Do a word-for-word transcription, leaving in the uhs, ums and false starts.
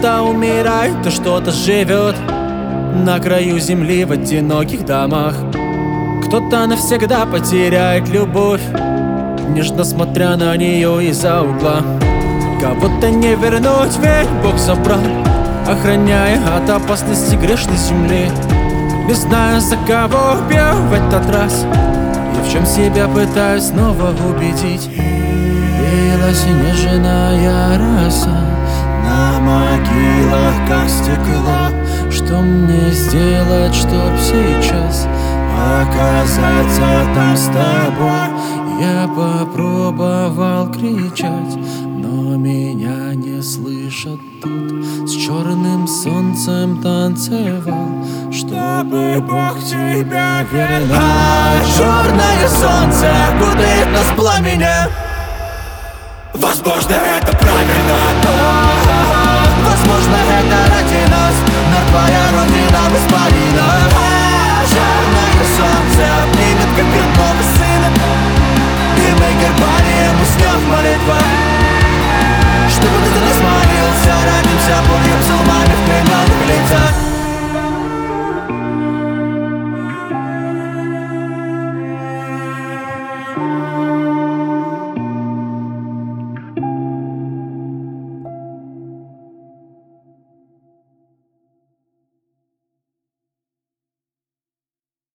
Кто-то умирает, а что-то живет на краю земли в одиноких домах. Кто-то навсегда потеряет любовь, нежно смотря на нее из-за угла. Кого-то не вернуть, ведь Бог забрал, охраняя от опасности грешной земли. Не знаю, за кого пью в этот раз, и в чем себя пытаюсь снова убедить. Билась нежная роса на могилах, как стекло. Что мне сделать, чтоб сейчас оказаться там с тобой? Я попробовал кричать, но меня не слышат тут. С черным солнцем танцевал, чтобы Бог тебя вернул. А черное солнце окутает нас пламенем. Возможно, это правильно, возможно, это ради нас, но твоя родина воспалена. А черное солнце